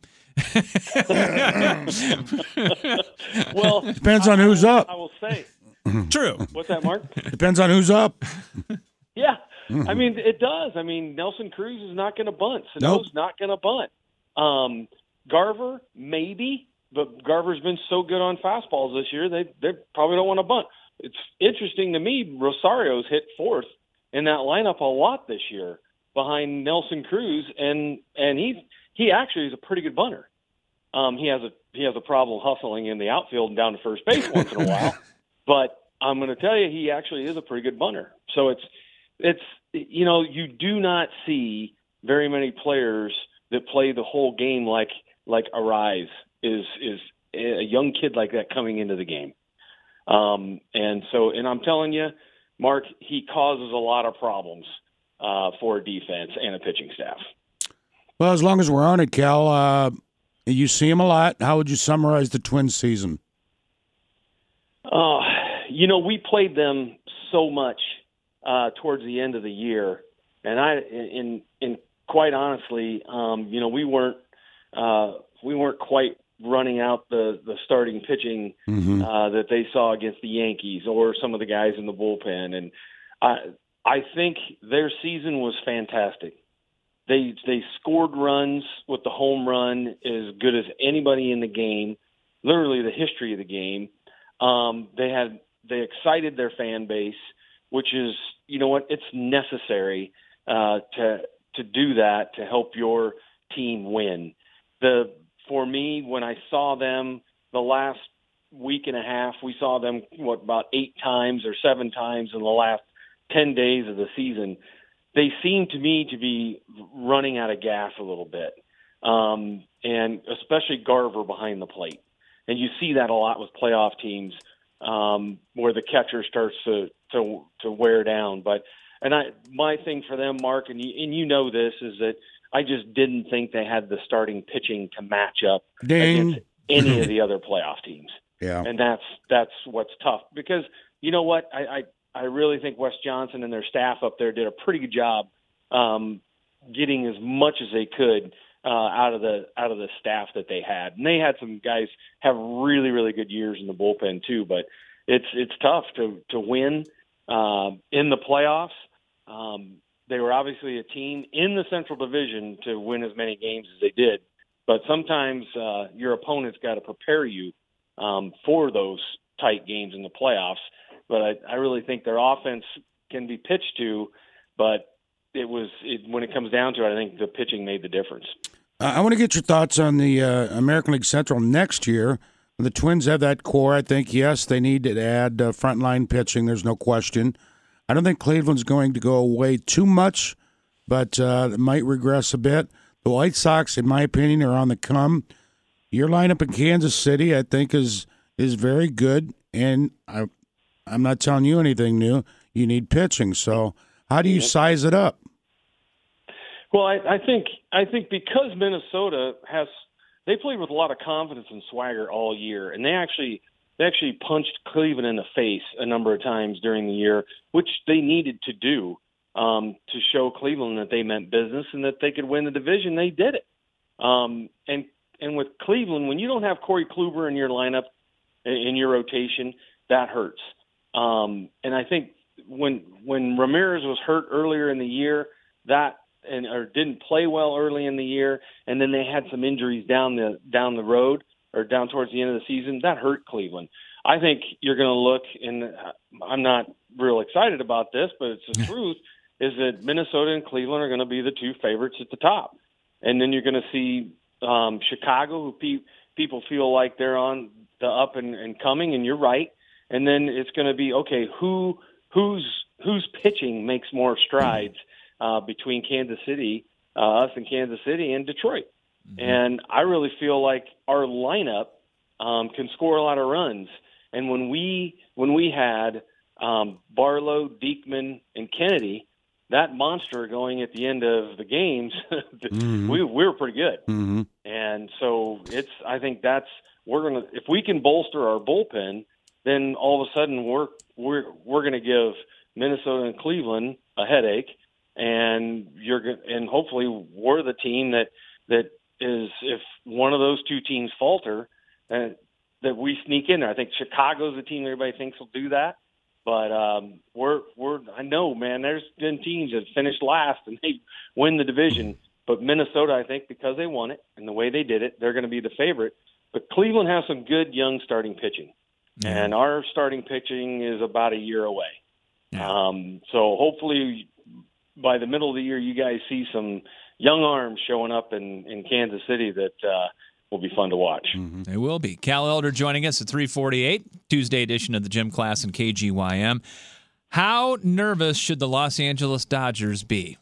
Well, depends on who's up. I will say. True. What's that, Mark? Depends on who's up. Yeah. I mean, it does. I mean, Nelson Cruz is not going to bunt. Sano's not going to bunt. Garver, maybe, but Garver's been so good on fastballs this year, they probably don't want to bunt. It's interesting to me, Rosario's hit 4th in that lineup a lot this year behind Nelson Cruz, and he actually is a pretty good bunter. He has a problem hustling in the outfield and down to first base once in a while, but I'm going to tell you, he actually is a pretty good bunter. So it's you do not see very many players that play the whole game like Arise is a young kid like that coming into the game. And I'm telling you, Mark, he causes a lot of problems for a defense and a pitching staff. Well, as long as we're on it, Cal, you see him a lot. How would you summarize the Twins season? We played them so much towards the end of the year, and quite honestly, we weren't quite running out the starting pitching that they saw against the Yankees or some of the guys in the bullpen, and I think their season was fantastic. They scored runs with the home run as good as anybody in the game, literally the history of the game. They excited their fan base, which is, it's necessary to do that to help your team win. For me, when I saw them the last week and a half, we saw them about 8 times or 7 times in the last 10 days of the season. They seem to me to be running out of gas a little bit, and especially Garver behind the plate. And you see that a lot with playoff teams where the catcher starts to wear down. My thing for them, Mark, and you know this, is that I just didn't think they had the starting pitching to match up against any of the other playoff teams. Yeah, and that's what's tough, because you know what, I really think Wes Johnson and their staff up there did a pretty good job getting as much as they could out of the staff that they had, and they had some guys have really, really good years in the bullpen too. But it's tough to win in the playoffs. They were obviously a team in the Central Division to win as many games as they did, but sometimes your opponent's got to prepare you for those tight games in the playoffs. But I really think their offense can be pitched to, but when it comes down to it, I think the pitching made the difference. I want to get your thoughts on the American League Central next year. The Twins have that core. I think, yes, they need to add frontline pitching. There's no question. I don't think Cleveland's going to go away too much, but it might regress a bit. The White Sox, in my opinion, are on the come. Your lineup in Kansas City, I think, is very good, and I'm not telling you anything new. You need pitching. So how do you size it up? Well, I think because Minnesota they played with a lot of confidence and swagger all year, and they actually punched Cleveland in the face a number of times during the year, which they needed to do to show Cleveland that they meant business and that they could win the division. They did it. And with Cleveland, when you don't have Corey Kluber in your lineup, in your rotation, that hurts. And I think when Ramirez was hurt earlier in the year, or didn't play well early in the year, and then they had some injuries down the road or down towards the end of the season, that hurt Cleveland. I think you're going to look, and I'm not real excited about this, but it's the truth, is that Minnesota and Cleveland are going to be the two favorites at the top. And then you're going to see Chicago, who people feel like they're on the up and coming, and you're right. And then it's going to be, okay, whose pitching makes more strides between Kansas City, us and Kansas City, and Detroit. Mm-hmm. And I really feel like our lineup can score a lot of runs. And when we had Barlow, Diekman, and Kennedy, that monster going at the end of the games, mm-hmm. we were pretty good. Mm-hmm. And so I think if we can bolster our bullpen, then all of a sudden we're going to give Minnesota and Cleveland a headache, and hopefully we're the team that is, if one of those two teams falter, that we sneak in there. I think Chicago's the team everybody thinks will do that, but I know, man, there's been teams that finished last and they win the division, but Minnesota, I think, because they won it and the way they did it, they're going to be the favorite. But Cleveland has some good young starting pitching, and our starting pitching is about a year away. Yeah. So hopefully by the middle of the year, you guys see some young arms showing up in Kansas City that will be fun to watch. Mm-hmm. They will be. Cal Elder joining us at 3:48, Tuesday edition of the Gym Class and KGYM. How nervous should the Los Angeles Dodgers be?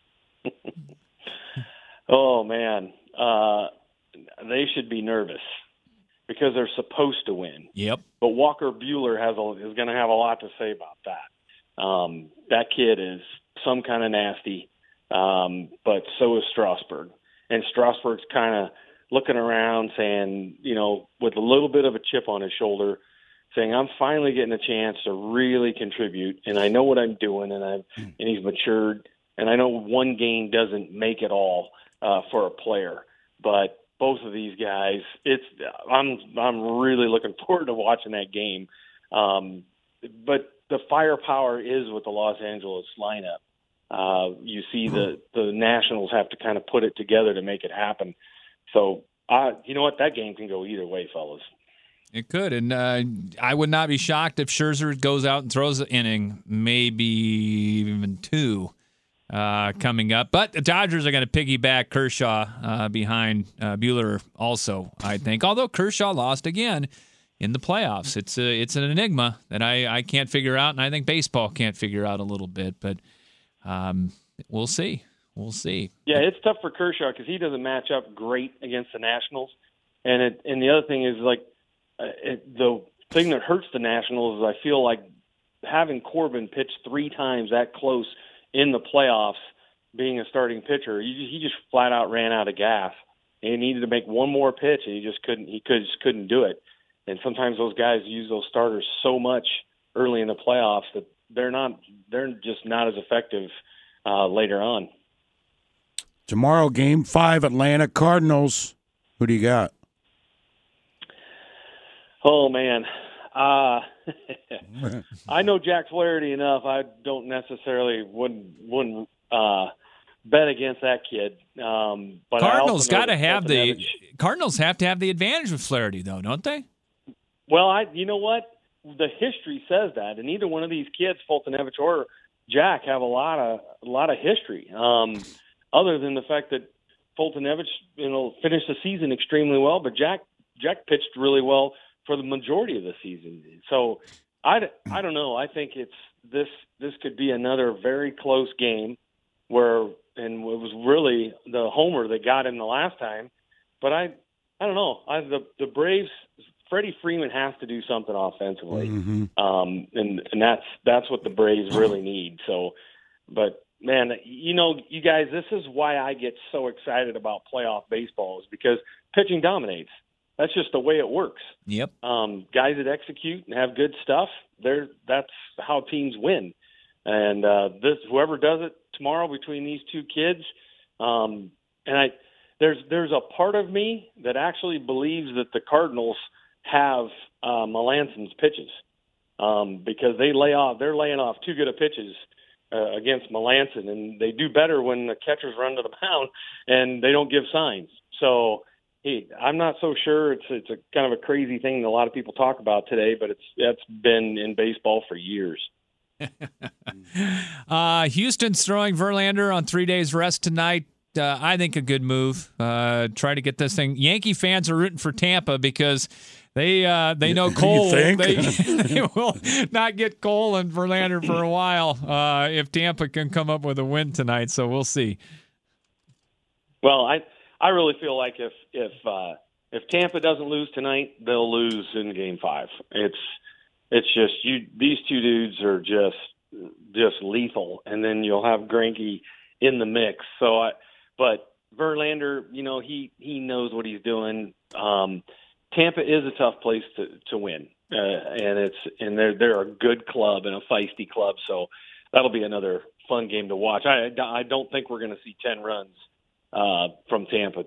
Oh, man. They should be nervous because they're supposed to win. Yep. But Walker Buehler is going to have a lot to say about that. That kid is some kind of nasty, but so is Strasburg. And Strasburg's kind of looking around saying, with a little bit of a chip on his shoulder, saying, I'm finally getting a chance to really contribute, and I know what I'm doing, and he's matured. And I know one game doesn't make it all for a player, but both of these guys, I'm really looking forward to watching that game. But the firepower is with the Los Angeles lineup. You see the Nationals have to kind of put it together to make it happen. So, you know what? That game can go either way, fellas. It could, and I would not be shocked if Scherzer goes out and throws an inning, maybe even two coming up. But the Dodgers are going to piggyback Kershaw behind Buehler also, I think. Although Kershaw lost again in the playoffs. It's an enigma that I can't figure out, and I think baseball can't figure out a little bit. But we'll see. We'll see. Yeah, it's tough for Kershaw because he doesn't match up great against the Nationals. And the other thing is, the thing that hurts the Nationals is I feel like having Corbin pitch 3 times that close in the playoffs, being a starting pitcher, he just flat out ran out of gas. And he needed to make one more pitch, and he just couldn't do it. And sometimes those guys use those starters so much early in the playoffs that they're just not as effective later on. Tomorrow, Game 5, Atlanta Cardinals. Who do you got? Oh, man. I know Jack Flaherty enough. I don't necessarily wouldn't bet against that kid. But Cardinals got to have Cardinals have to have the advantage with Flaherty, though, don't they? Well, you know what? The history says that, and neither one of these kids, Foltynewicz or Jack, have a lot of history. Other than the fact that Foltynewicz, finished the season extremely well, but Jack pitched really well for the majority of the season. So I don't know. I think this could be another very close game and it was really the homer that got him the last time. But I don't know. The Braves, Freddie Freeman has to do something offensively, mm-hmm. And that's what the Braves really need. So, but man, you guys, this is why I get so excited about playoff baseball, is because pitching dominates. That's just the way it works. Yep. Guys that execute and have good stuff, that's how teams win. And whoever does it tomorrow between these two kids, there's a part of me that actually believes that the Cardinals have Melanson's pitches. because they're laying off too good of pitches against Melanson, and they do better when the catchers run to the mound and they don't give signs. So I'm not so sure. It's a kind of a crazy thing that a lot of people talk about today, but that's been in baseball for years. Houston's throwing Verlander on 3 days rest tonight. I think a good move. Try to get this thing. Yankee fans are rooting for Tampa because they know Cole. They will not get Cole and Verlander for a while if Tampa can come up with a win tonight. So we'll see. Well, I really feel like if Tampa doesn't lose tonight, they'll lose in Game 5. It's just these two dudes are just lethal, and then you'll have Greinke in the mix. So, but Verlander, he knows what he's doing. Tampa is a tough place to win, and they're a good club and a feisty club. So that'll be another fun game to watch. I don't think we're going to see 10 runs from Tampa.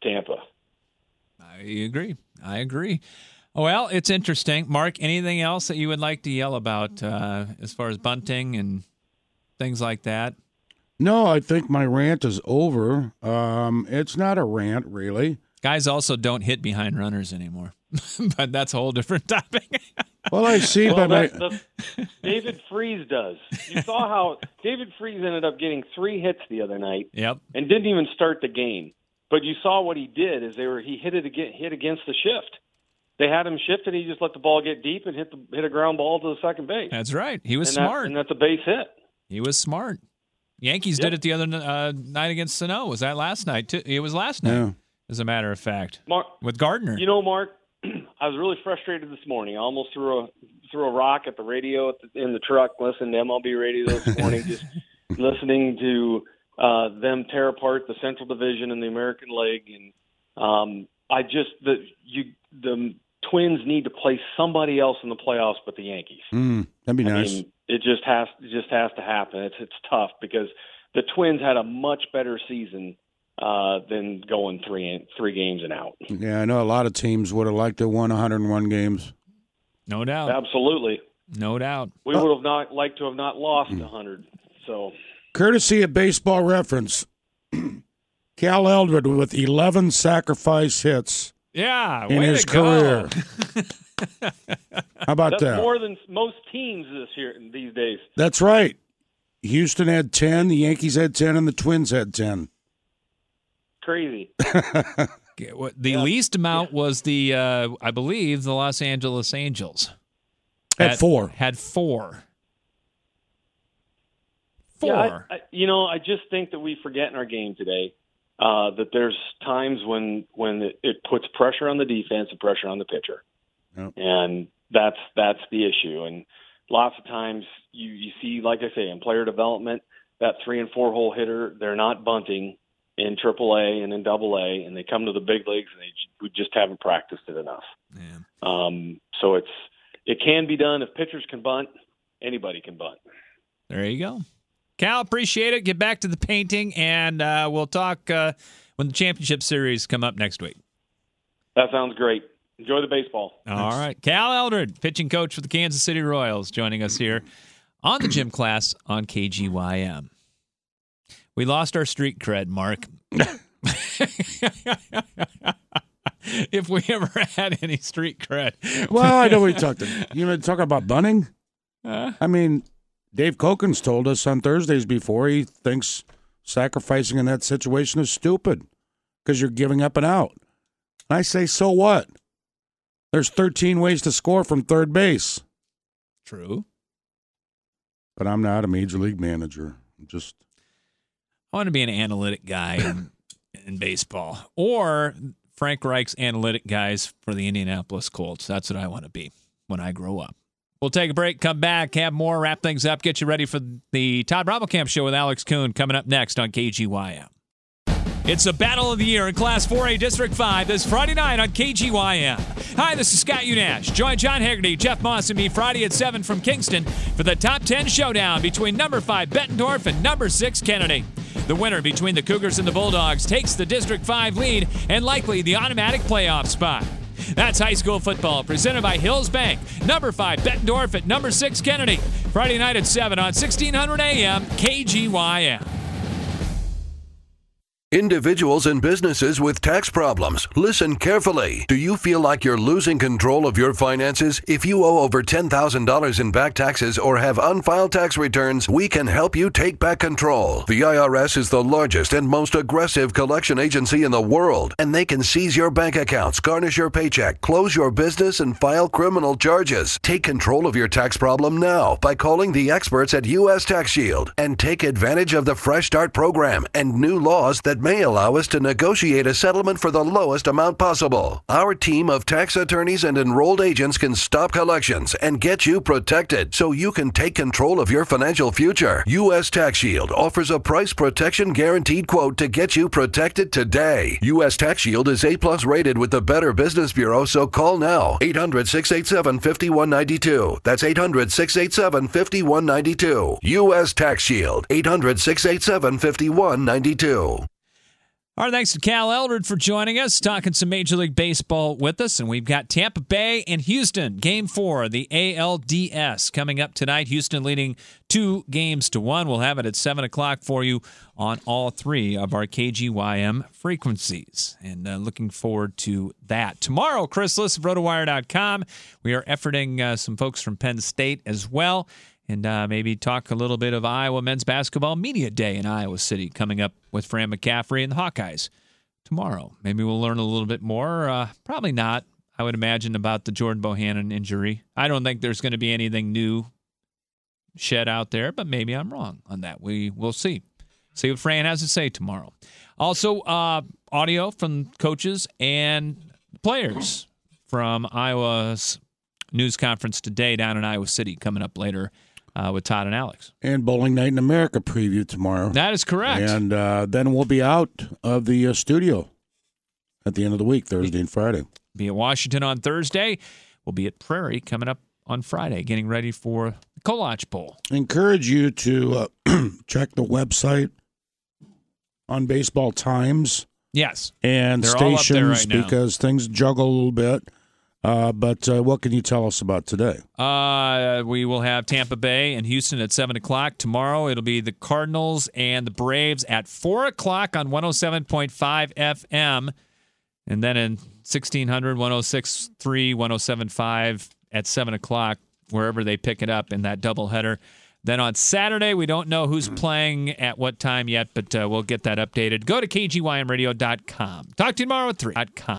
I agree. Well, it's interesting. Mark, anything else that you would like to yell about as far as bunting and things like that? No, I think my rant is over. It's not a rant, really. Guys also don't hit behind runners anymore, but that's a whole different topic. Well, I see David Freese does. You saw how David Freese ended up getting 3 hits the other night. Yep. And didn't even start the game. But you saw what he did is he hit against the shift. They had him shifted. He just let the ball get deep and hit a ground ball to the second base. That's right. He was smart. And that's a base hit. He was smart. Yankees did it the other night against Sano. Was that last night? It was last night, as a matter of fact, with Gardner. Mark, I was really frustrated this morning. I almost threw a rock at the radio in the truck, listening to MLB radio this morning, just listening to them tear apart the Central Division and the American League. And the Twins need to play somebody else in the playoffs but the Yankees. That'd be nice. Mean, it just has to happen. It's tough because the Twins had a much better season than going three games and out. Yeah, I know a lot of teams would have liked to have won 101 games. No doubt. Absolutely. No doubt. We would have not liked to have not lost 100. So, courtesy of Baseball Reference, Cal Eldred with 11 sacrifice hits. Yeah, in his career. How about that's that? That's more than most teams these days. That's right. Houston had 10, the Yankees had 10, and the Twins had 10. Crazy. The least amount was I believe, the Los Angeles Angels. Had 4. Had 4. Yeah, I just think that we forget in our game today that there's times when it puts pressure on the defense and pressure on the pitcher. Yep. And that's the issue. And lots of times you see, like I say, in player development, that 3 and 4 hole hitter, they're not bunting in AAA and in AA, and they come to the big leagues and we just haven't practiced it enough. Yeah. So it can be done. If pitchers can bunt, anybody can bunt. There you go. Cal, appreciate it. Get back to the painting, and we'll talk when the championship series come up next week. That sounds great. Enjoy the baseball. All right. Cal Eldred, pitching coach for the Kansas City Royals, joining us here on the gym class on KGYM. We lost our street cred, Mark. If we ever had any street cred. Well, I know we talked. You want to talk about bunting? I mean, Dave Kokens told us on Thursdays before he thinks sacrificing in that situation is stupid because you're giving up an out. And I say, so what? There's 13 ways to score from third base. True. But I'm not a major league manager. I want to be an analytic guy in baseball, or Frank Reich's analytic guys for the Indianapolis Colts. That's what I want to be when I grow up. We'll take a break, come back, have more, wrap things up, get you ready for the Todd Brommelkamp Show with Alex Kuhn coming up next on KGYM. It's a battle of the year in Class 4A District 5 this Friday night on KGYM. Hi, this is Scott Unash. Join John Haggerty, Jeff Moss, and me Friday at 7 from Kingston for the top 10 showdown between number 5 Bettendorf and number 6 Kennedy. The winner between the Cougars and the Bulldogs takes the District 5 lead and likely the automatic playoff spot. That's high school football presented by Hills Bank. Number 5, Bettendorf at number 6, Kennedy. Friday night at 7 on 1600 AM, KGYM. Individuals and businesses with tax problems, listen carefully. Do you feel like you're losing control of your finances? If you owe over $10,000 in back taxes or have unfiled tax returns, we can help you take back control. The IRS is the largest and most aggressive collection agency in the world, and they can seize your bank accounts, garnish your paycheck, close your business, and file criminal charges. Take control of your tax problem now by calling the experts at U.S. Tax Shield and take advantage of the Fresh Start program and new laws that may allow us to negotiate a settlement for the lowest amount possible. Our team of tax attorneys and enrolled agents can stop collections and get you protected so you can take control of your financial future. U.S. Tax Shield offers a price protection guaranteed quote to get you protected today. U.S. Tax Shield is A+ rated with the Better Business Bureau, so call now. 800-687-5192. That's 800-687-5192. U.S. Tax Shield. 800-687-5192. Our thanks to Cal Eldred for joining us, talking some Major League Baseball with us. And we've got Tampa Bay and Houston, Game 4, the ALDS, coming up tonight. Houston leading 2-1. We'll have it at 7 o'clock for you on all 3 of our KGYM frequencies. And looking forward to that. Tomorrow, Chris Liss of RotoWire.com. We are efforting some folks from Penn State as well. And maybe talk a little bit of Iowa Men's Basketball Media Day in Iowa City coming up with Fran McCaffrey and the Hawkeyes tomorrow. Maybe we'll learn a little bit more. Probably not, I would imagine, about the Jordan Bohannon injury. I don't think there's going to be anything new shed out there, but maybe I'm wrong on that. We'll see. See what Fran has to say tomorrow. Also, audio from coaches and players from Iowa's news conference today down in Iowa City coming up later. With Todd and Alex. And Bowling Night in America preview tomorrow. That is correct. And then we'll be out of the studio at the end of the week, Thursday and Friday. Be at Washington on Thursday. We'll be at Prairie coming up on Friday, getting ready for the Kolach Bowl. I encourage you to check the website on Baseball Times. Yes. And they're stations, all up there right now, because things juggle a little bit. But what can you tell us about today? We will have Tampa Bay and Houston at 7 o'clock. Tomorrow it'll be the Cardinals and the Braves at 4 o'clock on 107.5 FM. And then in 1600, 106.3, 107.5 at 7 o'clock, wherever they pick it up in that doubleheader. Then on Saturday, we don't know who's playing at what time yet, but we'll get that updated. Go to KGYMradio.com. Talk to you tomorrow at 3.com.